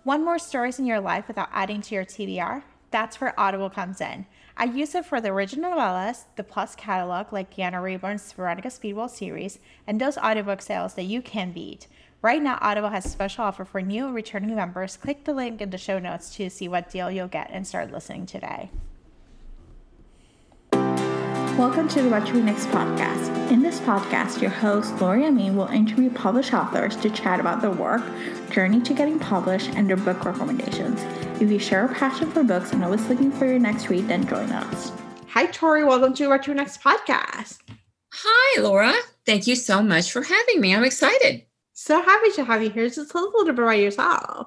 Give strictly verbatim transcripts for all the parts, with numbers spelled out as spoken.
Want more stories in your life without adding to your T B R? That's where Audible comes in. I use it for the original novellas, the Plus catalog like Deanna Rayburn's Veronica Speedwell series, and those audiobook sales that you can beat. Right now, Audible has a special offer for new and returning members. Click the link in the show notes to see what deal you'll get and start listening today. Welcome to the What to Read Next podcast. In this podcast, your host, Lori Amin, will interview published authors to chat about their work, journey to getting published, and their book recommendations. If you share a passion for books and always looking for your next read, then join us. Hi, Tori. Welcome to What to Read Next podcast. Hi, Laura. Thank you so much for having me. I'm excited. So happy to have you here. Just tell us a little bit about yourself.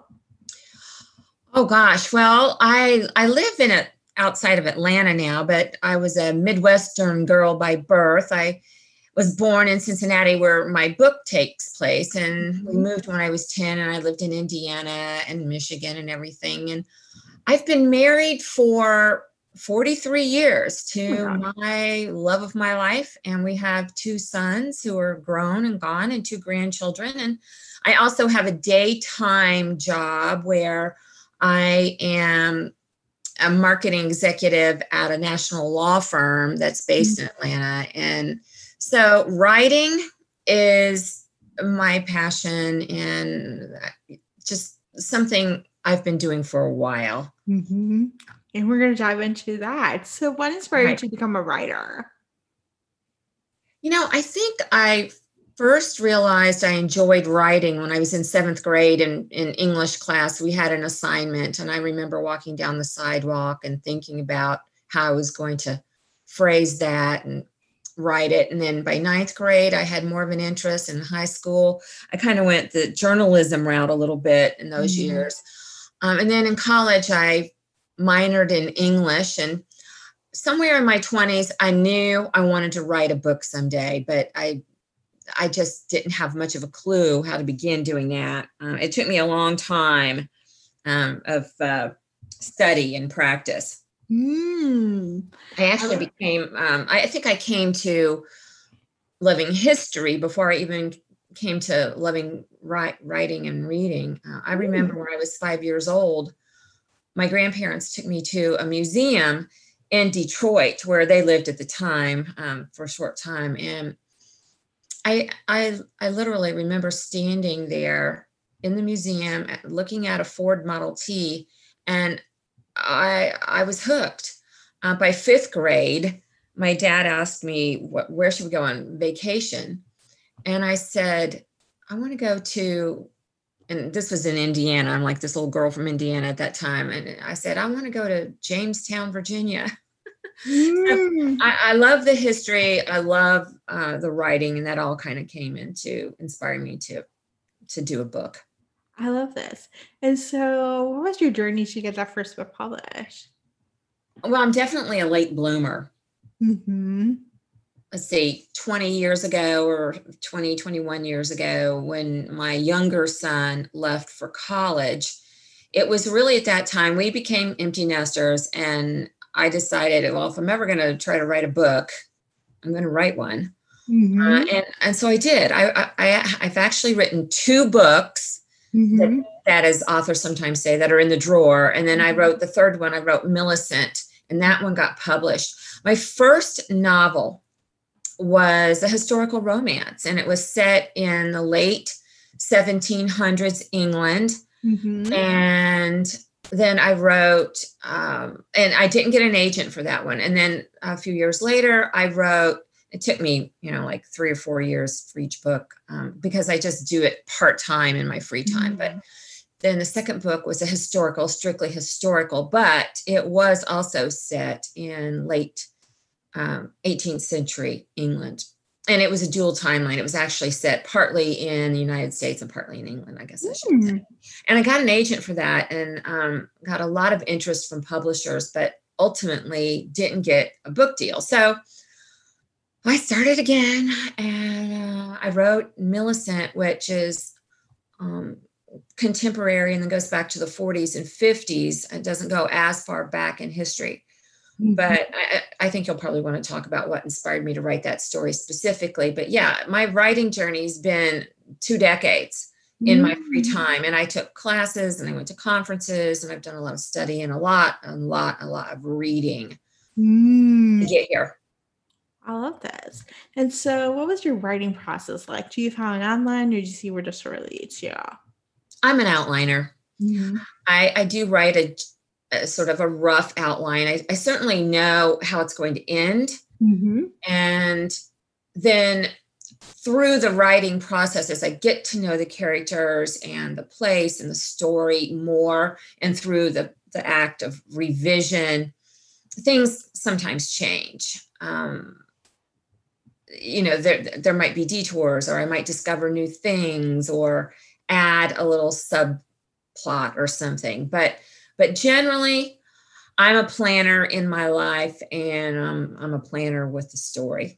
Oh, gosh. Well, I I live in a outside of Atlanta now, but I was a Midwestern girl by birth. I was born in Cincinnati where my book takes place, and we moved when I was ten, and I lived in Indiana and Michigan and everything. And I've been married for forty-three years to oh my love of my life, and we have two sons who are grown and gone and two grandchildren. And I also have a daytime job where I am a marketing executive at a national law firm that's based in Atlanta. And so writing is my passion and just something I've been doing for a while. Mm-hmm. And we're going to dive into that. So what inspired right. you to become a writer? You know, I think I first realized I enjoyed writing when I was in seventh grade in, in English class. We had an assignment, and I remember walking down the sidewalk and thinking about how I was going to phrase that and write it. And then by ninth grade, I had more of an interest. In high school, I kind of went the journalism route a little bit in those mm-hmm. years. Um, and then in college, I minored in English, and somewhere in my twenties, I knew I wanted to write a book someday, but I I just didn't have much of a clue how to begin doing that. Uh, it took me a long time um, of uh, study and practice. Mm. I actually became, um, I think I came to loving history before I even came to loving write, writing and reading. Uh, I remember mm. when I was five years old, my grandparents took me to a museum in Detroit where they lived at the time um, for a short time. And I, I I literally remember standing there in the museum looking at a Ford Model T, and I I was hooked. Uh, by fifth grade, my dad asked me, what, where should we go on vacation? And I said, I want to go to, and this was in Indiana. I'm like this little girl from Indiana at that time. And I said, I want to go to Jamestown, Virginia. Mm. So I, I love the history. I love uh, the writing, and that all kind of came into inspiring me to to do a book. I love this. And so, what was your journey to get that first book published? Well, I'm definitely a late bloomer. Mm-hmm. Let's see, twenty years ago or twenty, twenty-one years ago, when my younger son left for college, it was really at that time we became empty nesters, and I decided, well, if I'm ever going to try to write a book, I'm going to write one. Mm-hmm. Uh, and, and so I did. I, I, I've actually written two books mm-hmm. that, that, as authors sometimes say, that are in the drawer. And then mm-hmm. I wrote the third one. I wrote Millicent, and that one got published. My first novel was a historical romance, and it was set in the late seventeen hundreds England. Mm-hmm. And then I wrote, um, and I didn't get an agent for that one. And then a few years later, I wrote, it took me, you know, like three or four years for each book um, because I just do it part-time in my free time. Mm-hmm. But then the second book was a historical, strictly historical, but it was also set in late um, eighteenth century England. And it was a dual timeline. It was actually set partly in the United States and partly in England, I guess I should mm. say. And I got an agent for that and um, got a lot of interest from publishers, but ultimately didn't get a book deal. So I started again, and uh, I wrote Millicent, which is um, contemporary and then goes back to the forties and fifties. It doesn't go as far back in history. But I, I think you'll probably want to talk about what inspired me to write that story specifically. But yeah, my writing journey has been two decades. in my free Mm. time. And I took classes and I went to conferences and I've done a lot of study and a lot, a lot, a lot of reading to Mm. get here. I love this. And so, what was your writing process like? Do you follow an outline, or did you see where the story leads? Yeah. I'm an outliner. Mm-hmm. I, I do write a, a sort of a rough outline. I, I certainly know how it's going to end. Mm-hmm. And then through the writing process, as I get to know the characters and the place and the story more, and through the, the act of revision, things sometimes change. Um, you know, there, there might be detours, or I might discover new things or add a little subplot or something. But, but generally, I'm a planner in my life, and um, I'm a planner with the story.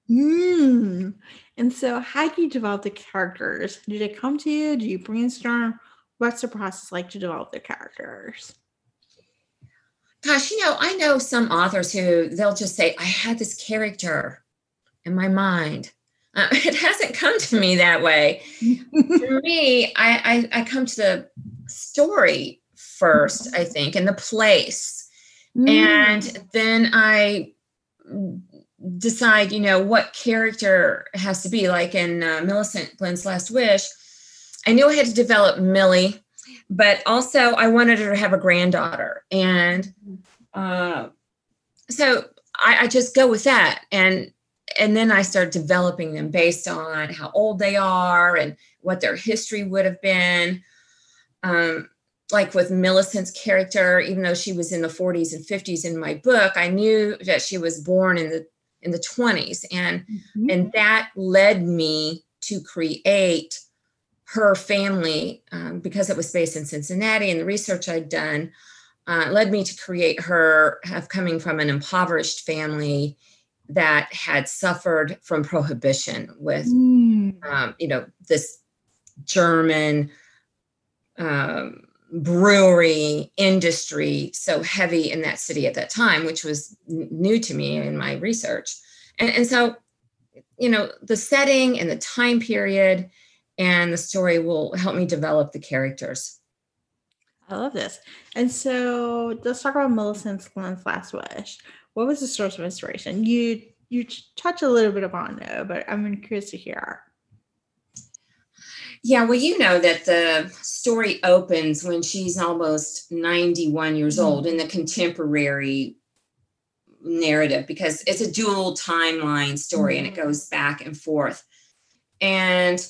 Mm. And so, how do you develop the characters? Do they come to you? Do you brainstorm? What's the process like to develop the characters? Gosh, you know, I know some authors who they'll just say, I had this character in my mind. Uh, it hasn't come to me that way. For me, I, I, I come to the story first, I think, and the place. And Mm. then I decide, you know, what character has to be. Like in uh, Millicent, Glenn's Last Wish, I knew I had to develop Millie, but also I wanted her to have a granddaughter. And uh, so I, I just go with that. And and then I start developing them based on how old they are and what their history would have been. Um, like with Millicent's character, even though she was in the forties and fifties in my book, I knew that she was born in the in the twenties, and Mm-hmm. and that led me to create her family, um, because it was based in Cincinnati, and the research I'd done uh, led me to create her have coming from an impoverished family that had suffered from prohibition with, Mm. um, you know, this German um, brewery industry so heavy in that city at that time, which was n- new to me in my research. And, and so, you know, the setting and the time period and the story will help me develop the characters. I love this. And so, let's talk about Millicent's Glenn's Last Wish. What was the source of inspiration? You you touch a little bit upon it, but I'm curious to hear. Yeah, well, you know that the story opens when she's almost ninety-one years old in the contemporary narrative, because it's a dual timeline story and it goes back and forth. And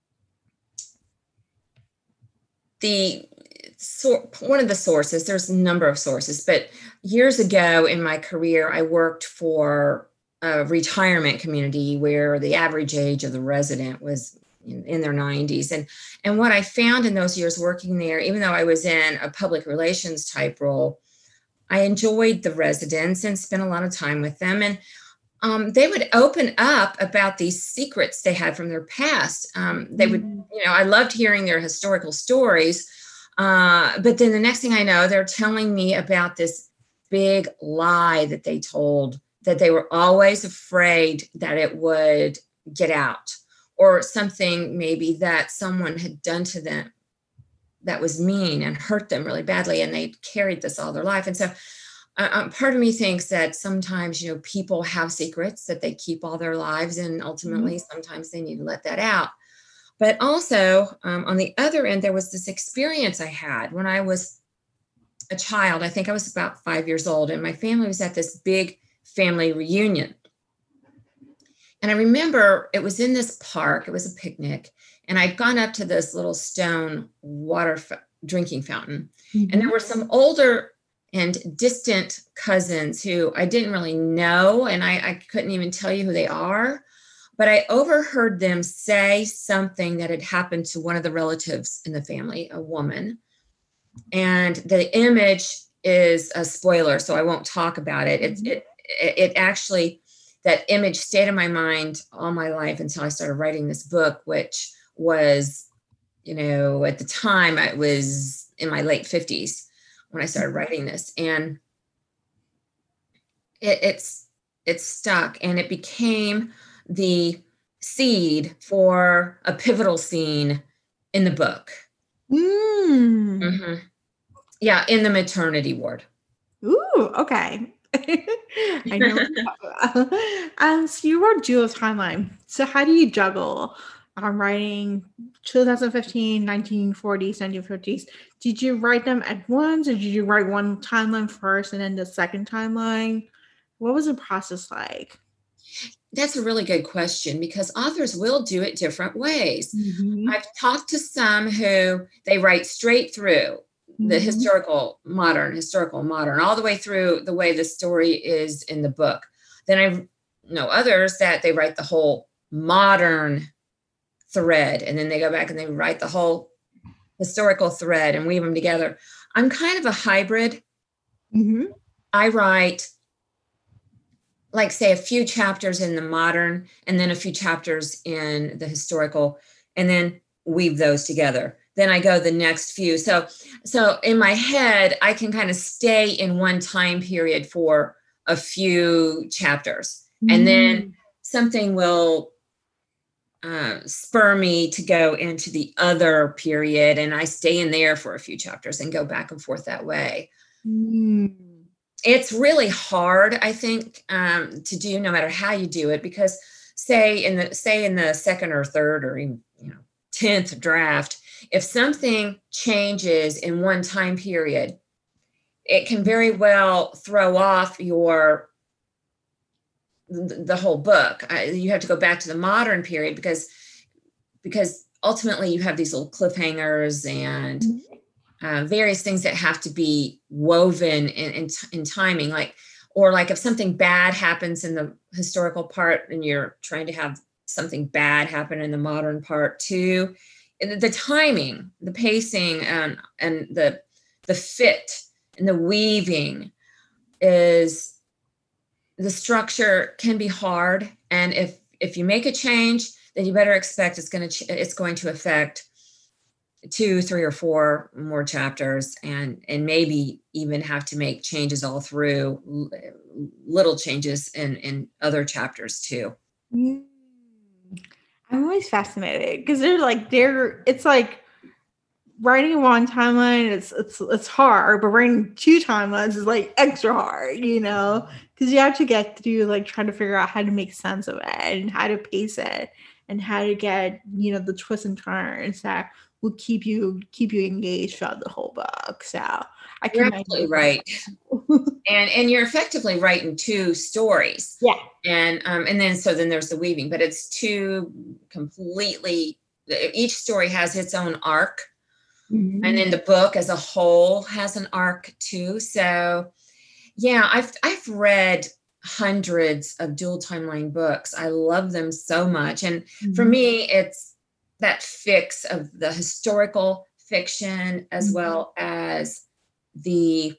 the so one of the sources, there's a number of sources, but years ago in my career, I worked for a retirement community where the average age of the resident was in, in their nineties. And, and what I found in those years working there, even though I was in a public relations type role, I enjoyed the residents and spent a lot of time with them. And um, they would open up about these secrets they had from their past. Um, they would, you know, I loved hearing their historical stories. Uh, but then the next thing I know, they're telling me about this big lie that they told, that they were always afraid that it would get out, or something maybe that someone had done to them that was mean and hurt them really badly. And they carried this all their life. And so uh, um, part of me thinks that sometimes, you know, people have secrets that they keep all their lives, and ultimately mm-hmm. sometimes they need to let that out. But also um, on the other end, there was this experience I had when I was a child. I think I was about five years old, and my family was at this big family reunion. And I remember it was in this park, it was a picnic, and I'd gone up to this little stone water f- drinking fountain. Mm-hmm. And there were some older and distant cousins who I didn't really know, and I, I couldn't even tell you who they are. But I overheard them say something that had happened to one of the relatives in the family, a woman. And the image is a spoiler, so I won't talk about it. Mm-hmm. It, it, it actually, that image stayed in my mind all my life until I started writing this book, which was, you know, at the time I was in my late fifties when I started writing this. And it, it's, it's stuck, and it became the seed for a pivotal scene in the book. Mm. Mm-hmm. Yeah, in the maternity ward. Ooh, okay. I know what you're talking about. Um, so you wrote dual timeline. So how do you juggle um, writing twenty fifteen, nineteen forties, nineteen fifties? Did you write them at once, or did you write one timeline first and then the second timeline? What was the process like? That's a really good question because authors will do it different ways. Mm-hmm. I've talked to some who they write straight through the Mm-hmm. historical modern, historical modern, all the way through the way the story is in the book. Then I know others that they write the whole modern thread and then they go back and they write the whole historical thread and weave them together. I'm kind of a hybrid. Mm-hmm. I write, like, say, a few chapters in the modern and then a few chapters in the historical, and then weave those together. Then I go the next few. So, so in my head, I can kind of stay in one time period for a few chapters, and then something will uh, spur me to go into the other period, and I stay in there for a few chapters and go back and forth that way. Mm. It's really hard, I think, um, to do no matter how you do it, because say in the say in the second or third or even, you know, tenth draft, if something changes in one time period, it can very well throw off your the whole book. I, you have to go back to the modern period because because ultimately you have these little cliffhangers and uh, various things that have to be woven in, in, in timing, like, or like if something bad happens in the historical part and you're trying to have something bad happen in the modern part too, the timing, the pacing, and and the the fit and the weaving is the structure can be hard. And if if you make a change, then you better expect it's going to it's going to affect two, three, or four more chapters, and and maybe even have to make changes all through, little changes in in other chapters too. Mm. I'm always fascinated because they're like they're it's like writing one timeline it's it's it's hard, but writing two timelines is like extra hard, you know, because you have to get through like trying to figure out how to make sense of it and how to pace it and how to get, you know, the twists and turns that will keep you keep you engaged throughout the whole book. So I You're can absolutely right. and and you're effectively writing two stories. Yeah. And um and then so then there's the weaving, but it's two completely, each story has its own arc. Mm-hmm. And then the book as a whole has an arc too. So yeah, I've I've read hundreds of dual timeline books. I love them so much. And mm-hmm. for me, it's that fix of the historical fiction as mm-hmm. well as the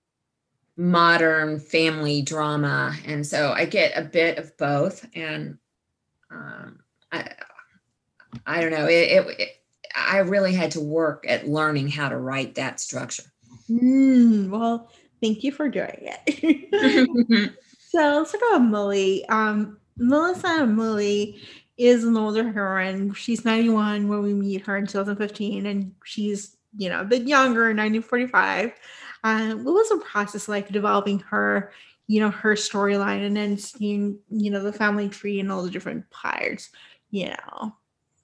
modern family drama. And so I get a bit of both. And um, I, I don't know, it, it, it I really had to work at learning how to write that structure. Mm, well, thank you for doing it. So let's talk about Millie. Um, Melissa Millie is an older heroine. She's ninety-one when we meet her in twenty fifteen, and she's, you know, a bit younger in nineteen forty-five. Um, what was the process like developing her, you know, her storyline and then seeing, you know, the family tree and all the different parts, you know?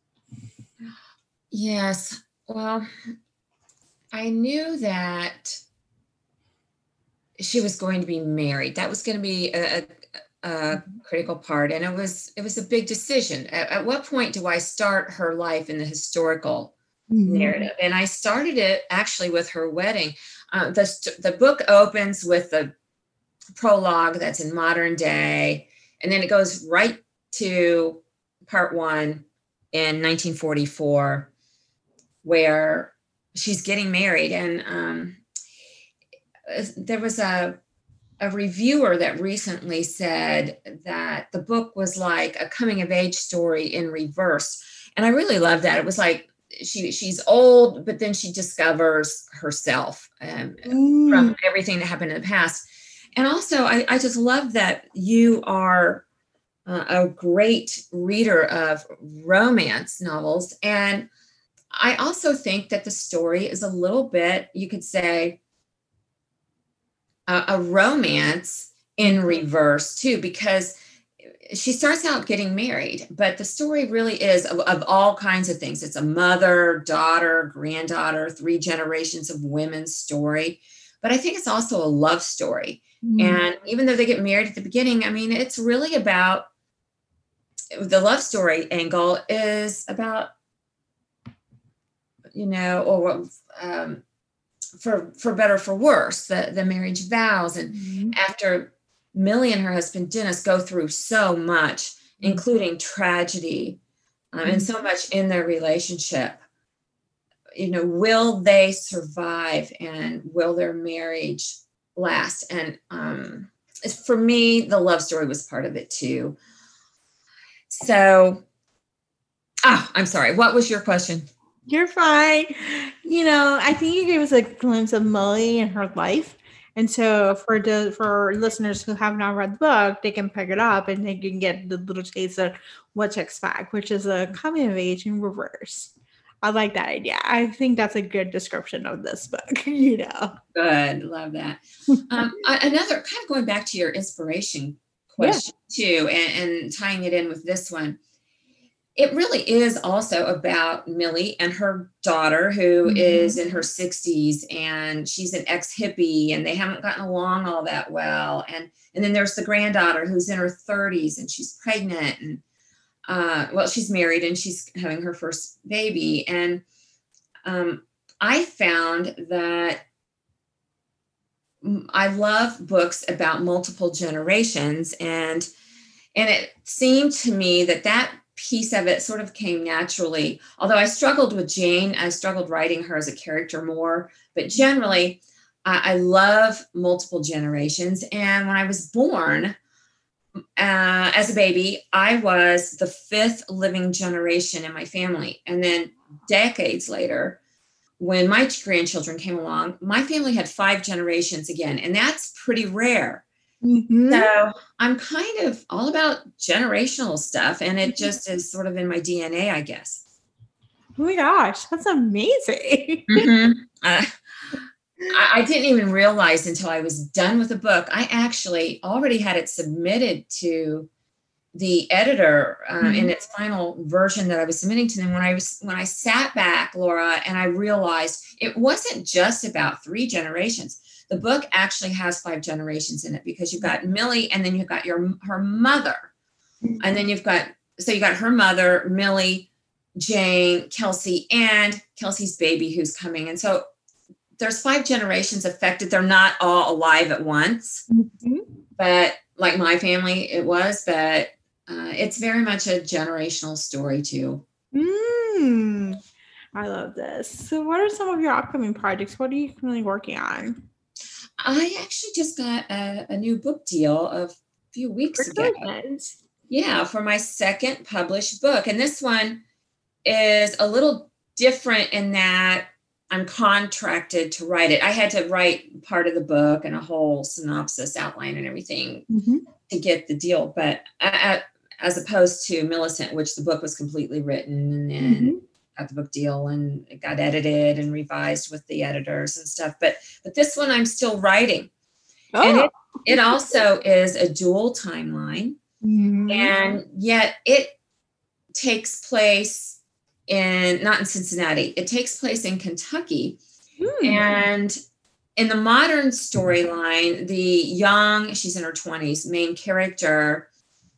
Yes. Well, I knew that she was going to be married. That was going to be a, a, a critical part. And it was, it was a big decision. At, at what point do I start her life in the historical mm-hmm. narrative? And I started it actually with her wedding. Uh, the, the book opens with the prologue that's in modern day. And then it goes right to part one in nineteen forty-four, where she's getting married. And um, there was a, a reviewer that recently said that the book was like a coming of age story in reverse. And I really love that. It was like she she's old, but then she discovers herself um, mm. from everything that happened in the past. And also, I, I just love that you are uh, a great reader of romance novels. And I also think that the story is a little bit, you could say, a, a romance in reverse too, because she starts out getting married, but the story really is of, of all kinds of things. It's a mother, daughter, granddaughter, three generations of women's story. But I think it's also a love story. Mm. And even though they get married at the beginning, I mean, it's really about the love story angle is about, you know, or um, for for better or for worse, the, the marriage vows. And Mm. after Millie and her husband Dennis go through so much, including tragedy, um, and so much in their relationship, you know, will they survive and will their marriage last? And um, for me, the love story was part of it too. So, ah, I'm sorry. What was your question? You're fine. You know, I think you gave us a glimpse of Molly and her life. And so for the for listeners who have not read the book, they can pick it up and they can get the little taste of what to expect, which is a coming of age in reverse. I like that idea. I think that's a good description of this book, you know. Good. Love that. Um, another kind of going back to your inspiration question yeah. too, and, and tying it in with this one. It really is also about Millie and her daughter, who mm-hmm. is in her sixties, and she's an ex-hippie, and they haven't gotten along all that well. And and then there's the granddaughter who's in her thirties, and she's pregnant, and uh, well, she's married, and she's having her first baby. And um, I found that I love books about multiple generations, and and it seemed to me that that piece of it sort of came naturally. Although I struggled with Jane, I struggled writing her as a character more, but generally I, I love multiple generations. And when I was born uh, as a baby, I was the fifth living generation in my family. And then decades later, when my grandchildren came along, my family had five generations again, and that's pretty rare. Mm-hmm. So I'm kind of all about generational stuff, and it just is sort of in my D N A, I guess. Oh my gosh, that's amazing. Mm-hmm. uh, I, I didn't even realize until I was done with the book. I actually already had it submitted to the editor uh, mm-hmm. in its final version that I was submitting to them. When I was when I sat back, Laura, and I realized it wasn't just about three generations. The book actually has five generations in it, because you've got Millie, and then you've got your her mother. And then you've got, so you got her mother, Millie, Jane, Kelsey, and Kelsey's baby who's coming. And so there's five generations affected. They're not all alive at once, mm-hmm. but like my family, it was, but uh, it's very much a generational story too. Mm, I love this. So what are some of your upcoming projects? What are you currently working on? I actually just got a, a new book deal a few weeks ago. Yeah, for my second published book. And this one is a little different in that I'm contracted to write it. I had to write part of the book and a whole synopsis outline and everything mm-hmm. to get the deal. But I, as opposed to Millicent, which the book was completely written, and then mm-hmm. got the book deal and it got edited and revised with the editors and stuff. But but this one I'm still writing. Oh. And it, it also is a dual timeline. Mm-hmm. And yet it takes place in, not in Cincinnati, it takes place in Kentucky. Mm. And in the modern storyline, the young, she's in her twenties, main character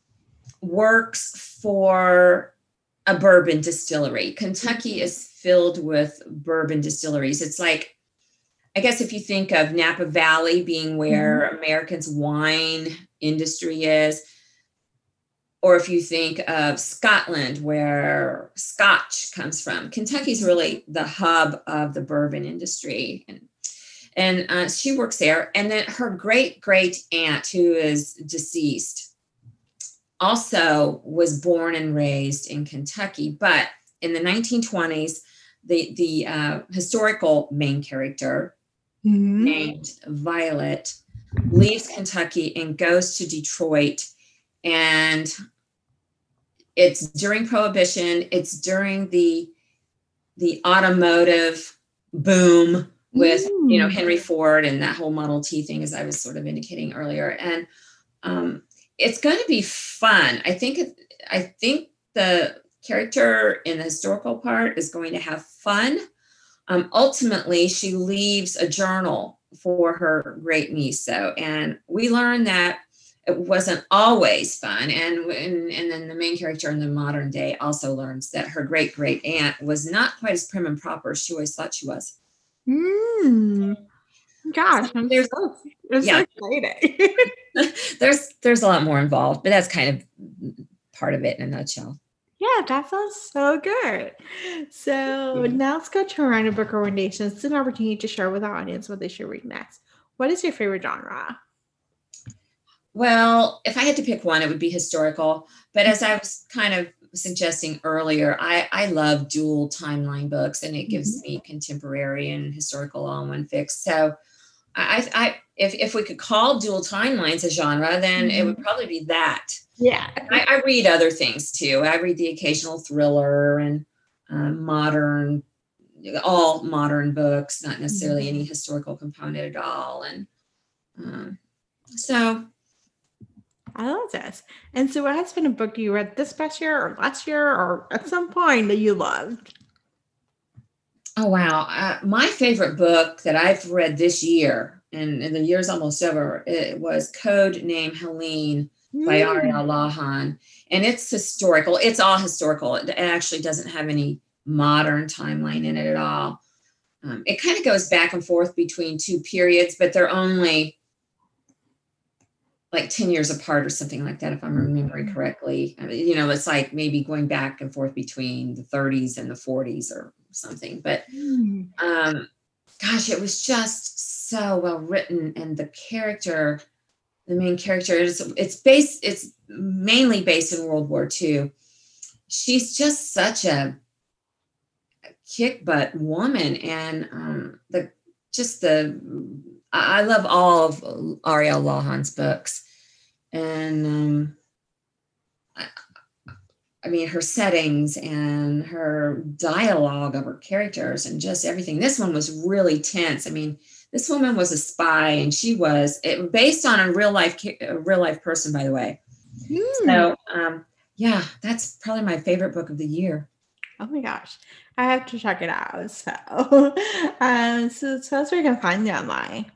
works for a bourbon distillery. Kentucky is filled with bourbon distilleries. It's like, I guess if you think of Napa Valley being where mm-hmm. Americans' wine industry is, or if you think of Scotland where Scotch comes from, Kentucky's really the hub of the bourbon industry. And, and uh, she works there. And then her great great aunt, who is deceased, also was born and raised in Kentucky. But in the nineteen twenties, the, the uh, historical main character mm-hmm. named Violet leaves Kentucky and goes to Detroit. And it's during Prohibition. It's during the the automotive boom with, you know, Mm. Henry Ford and that whole Model T thing, as I was sort of indicating earlier. And um, it's going to be fun. I think, it, I think the character in the historical part is going to have fun. Um, ultimately, she leaves a journal for her great niece, though, and we learn that it wasn't always fun. And, and and then the main character in the modern day also learns that her great great aunt was not quite as prim and proper as she always thought she was. Mm. Gosh, So I'm there's, so, I'm so yeah, excited. there's there's a lot more involved, but that's kind of part of it in a nutshell. Yeah, that sounds so good. So Yeah. now let's go to our random book recommendations. It's an opportunity to share with our audience what they should read next. What is your favorite genre? Well, if I had to pick one, it would be historical. But as I was kind of suggesting earlier, I, I love dual timeline books, and it gives me contemporary and historical all in one fix. So I, I if, if we could call dual timelines a genre, then it would probably be that. Yeah. I, I read other things too. I read the occasional thriller and um, modern, all modern books, not necessarily any historical component at all. And um, so I love this. And so what has been a book you read this past year or last year or at some point that you loved? Oh, wow. Uh, my favorite book that I've read this year, and, and the year's almost over, it was Code Name Helene by Ariel Lawhon. And it's historical. It's all historical. It actually doesn't have any modern timeline in it at all. Um, it kind of goes back and forth between two periods, but they're only like ten years apart or something like that, if I'm remembering correctly. I mean, you know, it's like maybe going back and forth between the thirties and the forties or something. But um, gosh, it was just so well written, and the character, the main character, it's it's based, it's mainly based in World War Two. She's just such a, a kick butt woman, and um, the just the I love all of Ariel Lawhon's books, and um, I, I mean, her settings and her dialogue of her characters and just everything. This one was really tense. I mean, this woman was a spy, and she was it, based on a real life, a real life person, by the way. Mm. So, um, yeah, that's probably my favorite book of the year. Oh my gosh, I have to check it out. So, um, so tell us where you can find you online.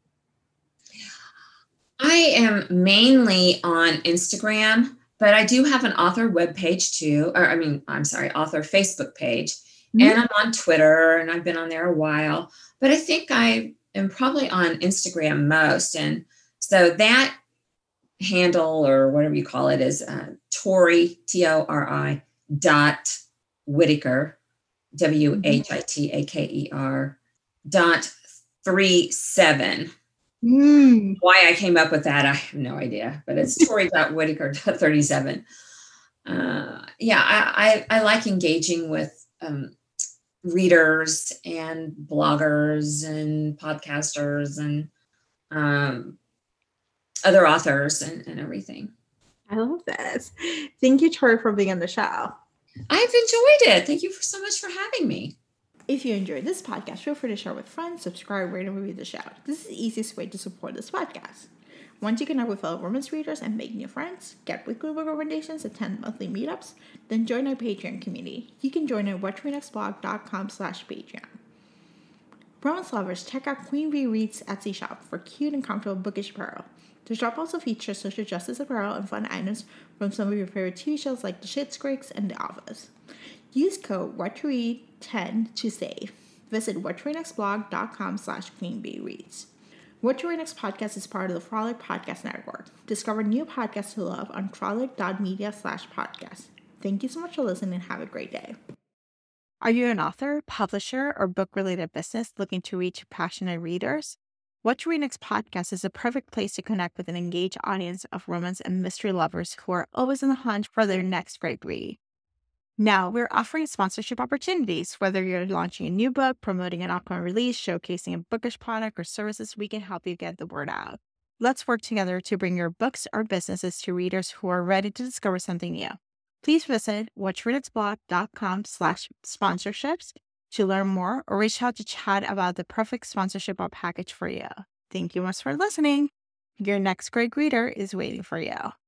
I am mainly on Instagram, but I do have an author webpage too. Or I mean, I'm sorry, author Facebook page. And I'm on Twitter, and I've been on there a while. But I think I am probably on Instagram most. And so that handle, or whatever you call it, is uh, Tori, T O R I, dot Whitaker, W H I T A K E R, dot three seven. Mm. Why I came up with that, I have no idea, but it's Tori dot Whitaker dot thirty-seven. Uh, yeah, I, I, I like engaging with um, readers and bloggers and podcasters and um, other authors and, and everything. I love this. Thank you, Tori, for being on the show. I've enjoyed it. Thank you for, so much for having me. If you enjoyed this podcast, feel free to share with friends, subscribe, rate, and review the show. This is the easiest way to support this podcast. Once you connect with fellow women's readers and make new friends, get weekly book recommendations, attend monthly meetups, then join our Patreon community. You can join at whattoreadnextblog.com slash Patreon. Romance lovers, check out Queen Bee Reads Etsy shop for cute and comfortable bookish apparel. The shop also features social justice apparel and fun items from some of your favorite T V shows like The Schitt's Creek and The Office. Use code what to read ten to save. Visit whattoreadnextblog.com slash queenbeereads. What to Read Next podcast is part of the Frolic Podcast Network. Discover new podcasts to love on frolic.media slash podcast. Thank you so much for listening and have a great day. Are you an author, publisher, or book-related business looking to reach passionate readers? What to Read Next podcast is a perfect place to connect with an engaged audience of romance and mystery lovers who are always on the hunt for their next great read. Now, we're offering sponsorship opportunities. Whether you're launching a new book, promoting an upcoming release, showcasing a bookish product or services, we can help you get the word out. Let's work together to bring your books or businesses to readers who are ready to discover something new. Please visit whattoreadnextblog.com slash sponsorships to learn more or reach out to chat about the perfect sponsorship or package for you. Thank you much for listening. Your next great reader is waiting for you.